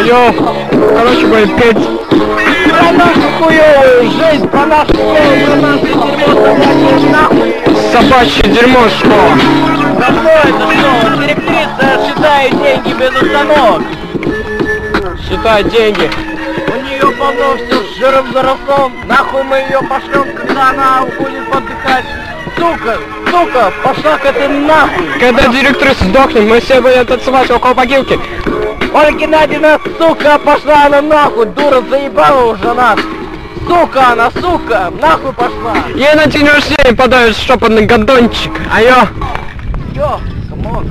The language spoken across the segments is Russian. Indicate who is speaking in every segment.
Speaker 1: Йоу, короче, будем петь.
Speaker 2: Про нашу хуёвую жизнь, про нашу школу, про наше дерьмо, собачье нахуй.
Speaker 1: Собачье дерьмо школа.
Speaker 2: Да что это школа? Директриса считает деньги без остановок.
Speaker 1: Считай деньги.
Speaker 2: У нее полно все с жиром заросло. Нахуй мы ее пошлем, когда она будет подыхать. Сука, пошла-ка ты нахуй.
Speaker 1: Когда директриса сдохнет, мы все будем танцевать около могилки.
Speaker 2: Ольга Геннадьевна, сука, пошла она нахуй, дура заебала уже нас. Сука она, сука, нахуй пошла.
Speaker 1: Ей на день рождения подарят штопанный гондончик. Айо.
Speaker 2: Йо, камон.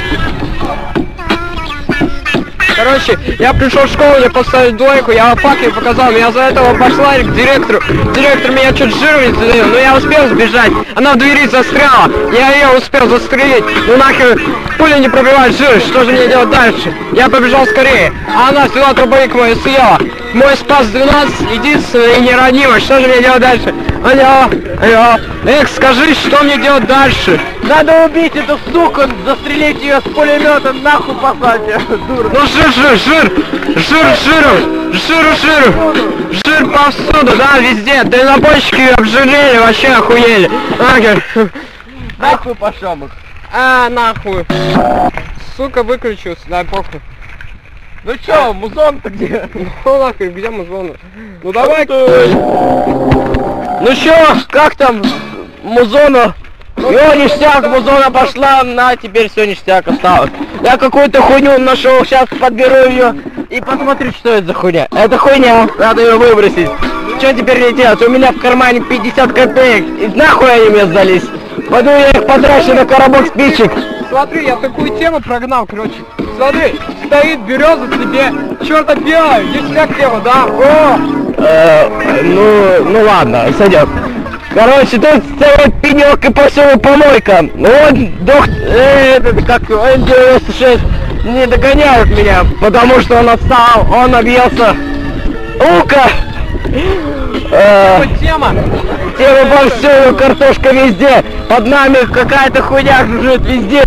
Speaker 1: Короче, я пришел в школу, я поставил двойку, я факел показал, я за этого пошла к директору. Директор меня чуть жиром задел, но я успел сбежать. Она в двери застряла, я ее успел застрелить. Ну нахер, пуля не пробивает жир, что же мне делать дальше? Я побежал скорее, а она взяла дробовик мой и съела. Мой спас 12, единственный и неранимый, что же мне делать дальше? Алло, эх, скажи, что мне делать дальше?
Speaker 2: Надо убить эту суку, застрелить ее с пулемета, нахуй послать, дура.
Speaker 1: Ну жир повсюду, да, везде, дальнобойщики обжирели, вообще охуели.
Speaker 2: Нахуй пошел их.
Speaker 1: Нахуй. Сука, выключился, да, похуй.
Speaker 2: Ну чё, музон-то где?
Speaker 1: Ну нахуй, где музон? Ну давай.
Speaker 2: Ну чё, как там музона? Йо, ништяк, музона пошла, на, теперь все ништяк осталось. Я какую-то хуйню нашел, сейчас подберу ее и посмотрю, что это за хуйня. Это хуйня, надо ее выбросить. Что теперь не делать? У меня в кармане 50 копеек, и нахуй они мне сдались. Пойду я их потрачу на коробок спичек.
Speaker 1: Смотри, я такую тему прогнал, короче. Смотри, стоит береза тебе, черта белая, ништяк тема, да? О!
Speaker 2: Ну ладно, сойдет. Короче, тут стоит пенек и повсюду помойка. Вот доктор, как Н-96 не догоняют меня, потому что он отстал, он объелся лука.
Speaker 1: Тема
Speaker 2: повсюду, картошка везде, под нами какая-то хуйня жужжит везде.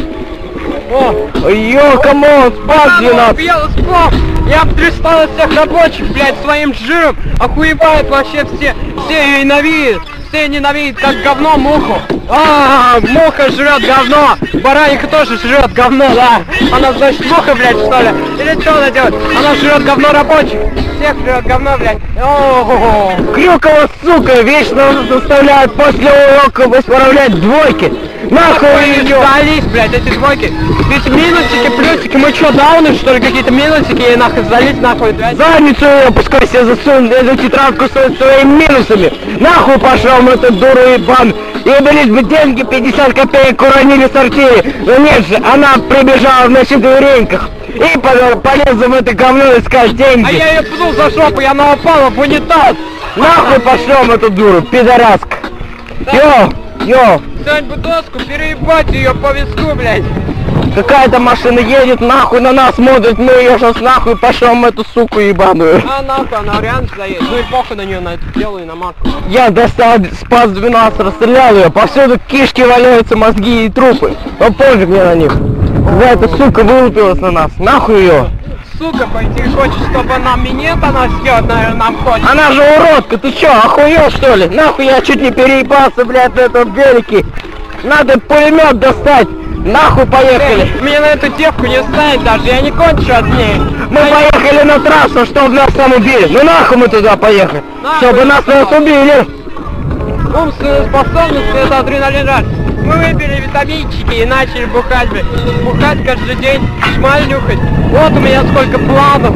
Speaker 2: Йо, камон, спас 12.
Speaker 1: Я обтрястал всех рабочих, блядь, своим жиром. Охуевают вообще все ее ненавидят. Все ненавидят как говно муху. Муха жрет говно. Бараника тоже жрет говно, да. Она, значит, муха, блядь, что ли? Или что она делает? Она жрет говно рабочих. Всех жрет говно, блядь.
Speaker 2: Крюкова, сука, вечно заставляют после урока исправлять двойки. Нахуй ее!
Speaker 1: Сдались, блядь, эти двойки. Ведь минусики, плюсики, мы что, дауны, что ли, какие-то минусики, и нахуй сдались, нахуй, блядь.
Speaker 2: Задницу ее, пускай себе засунут эту тетрадку со своими минусами. Нахуй пошел мы эту дуру ебан. И блядь, бы деньги 50 копеек уронили в сортире. Но нет же, она прибежала на четвереньках. И полезла в это говно искать деньги.
Speaker 1: А я ее пнул за жопу, я она упала в унитаз.
Speaker 2: Нахуй пошлем эту дуру, пидораска. Йо.
Speaker 1: Сань бы доску, переебать ее по виску, блядь.
Speaker 2: Какая-то машина едет, нахуй на нас смотрит, мы ее сейчас нахуй пошлем эту суку ебаную.
Speaker 1: Нахуй, она реально заедет. Ну и похуй на нее, на это дело и на матку.
Speaker 2: Я достал, спас 12, расстрелял ее, повсюду кишки валяются, мозги и трупы. Но пофиг мне на них. Какая-то сука вылупилась на нас, нахуй ее.
Speaker 1: Сука, пойти хочешь, чтобы она минет она сделать, наверное, нам хочет.
Speaker 2: Она же уродка, ты чё, охуел что ли? Нахуй я чуть не переебался, блядь, на этом велике. Надо пулемет достать. Нахуй поехали.
Speaker 1: Мне на эту девку не ставить даже, я не кончу от ней.
Speaker 2: Мы поехали на трассу, чтобы нас там убили. Ну нахуй мы туда поехали. Чтобы нас убили.
Speaker 1: Умственные способности — это адреналин рад. Мы выпили витаминчики и начали бухать, блядь. Бухать каждый день, шмаль нюхать. Вот у меня сколько планов.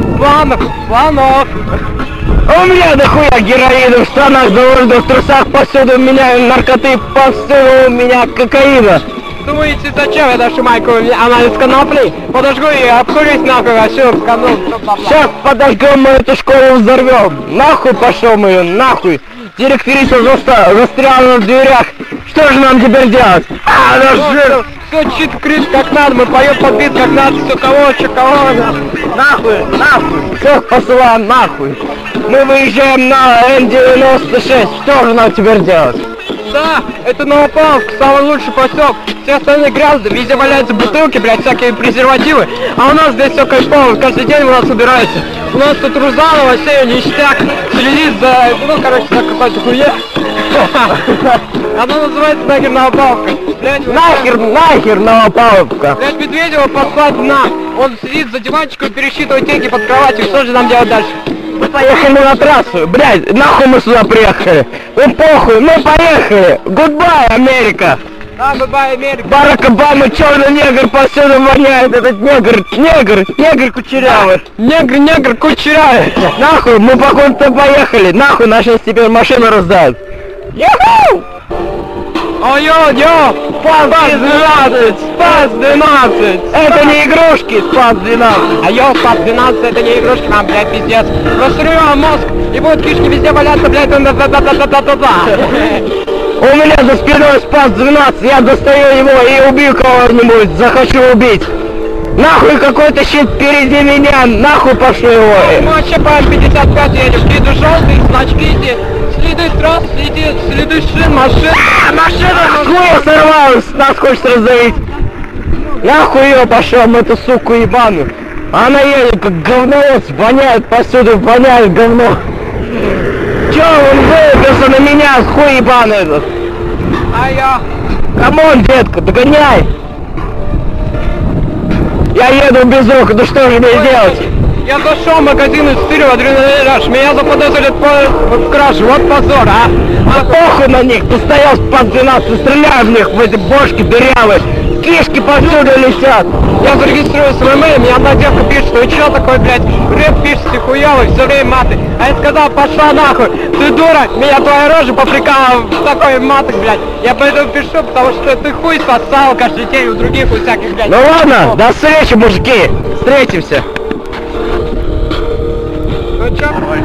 Speaker 2: А у меня дохуя героина в штанах заложено, в трусах повсюду у меня наркоты, повсюду у меня кокаина.
Speaker 1: Думаете, зачем я даже майку, она из конопли? Подожгу ее, обкурюсь нахуй, а все, в канал.
Speaker 2: Сейчас подожгем, мы эту школу взорвем. Нахуй пошел мы ее, нахуй. Директриса застряла в дверях. Что же нам теперь делать?
Speaker 1: Все чит крит как надо, мы поем под бит как надо, все кого.
Speaker 2: Нахуй. Всех посылаем нахуй. Мы выезжаем на Н-96. Что же нам теперь делать?
Speaker 1: Да, это Новопавловск, самый лучший поселок. Все остальные грязные, везде валяются бутылки, блядь, всякие презервативы. А у нас здесь все кайфово, каждый день у нас собирается. У нас тут Рузанова, все ништяк, следит за, ну, короче, за какой-то хуйня. Оно называется нахер Новопавловка. Блядь,
Speaker 2: Нахер Новопавловка.
Speaker 1: Блядь, Медведева послать на. Он сидит за диванчиком и пересчитывает деньги под кроватью. Что же нам делать дальше?
Speaker 2: Мы поехали на трассу. Блядь, нахуй мы сюда приехали. Ну похуй, мы поехали. Гудбай, Америка.
Speaker 1: Да, бабай, Америка.
Speaker 2: Барак Обама, черный негр, повсюду воняет этот негр кучерявый.
Speaker 1: Негр, кучерявый.
Speaker 2: Нахуй, мы походу-то поехали. Нахуй, нас сейчас теперь машину раздают. Яху!
Speaker 1: Йо,
Speaker 2: СПАС-12!
Speaker 1: СПАС-12!
Speaker 2: Это не игрушки, СПАС-12!
Speaker 1: А йо, СПАС-12 это не игрушки, нам, блядь, пиздец. Расстрелю мозг, и будут кишки везде валяться, блядь,
Speaker 2: У меня за спиной СПАС-12, я достаю его и убью кого-нибудь, захочу убить. Нахуй какой-то щит впереди меня, нахуй пошел его.
Speaker 1: Мы вообще по М55 едем, следы желтые, значки эти, следы трасс, следы шин, машин.
Speaker 2: Машина хуя сорвалась, нас хочет раздавить. Нахуй ее пошел, мы эту суку ебаную. Она едет как говновоз, воняет повсюду, воняет говно. Чё он вылупился на меня, хуй ебаный этот?
Speaker 1: А я...
Speaker 2: Камон, детка, догоняй! Я еду без рук, ну что же мне делать?
Speaker 1: Я зашел в магазин из стырил адреналин раш, меня заподозрят в краже, вот позор, а?
Speaker 2: А похуй на них, ты стоял под 12, стреляй в них, в эти бошки дырявые, кишки повсюду летят.
Speaker 1: Я зарегистрировал свой имейл, мне одна девка пишет, что чё такой, блядь, рэп пишете хуёвый, все время маты. А я сказал, пошла нахуй, ты дура, меня твоя рожа попрекала в такой маток, блядь. Я поэтому пишу, потому что ты хуй сосал каждый день у других, у всяких, блядь.
Speaker 2: Ну ладно, до встречи, мужики, встретимся.
Speaker 1: Ну чё?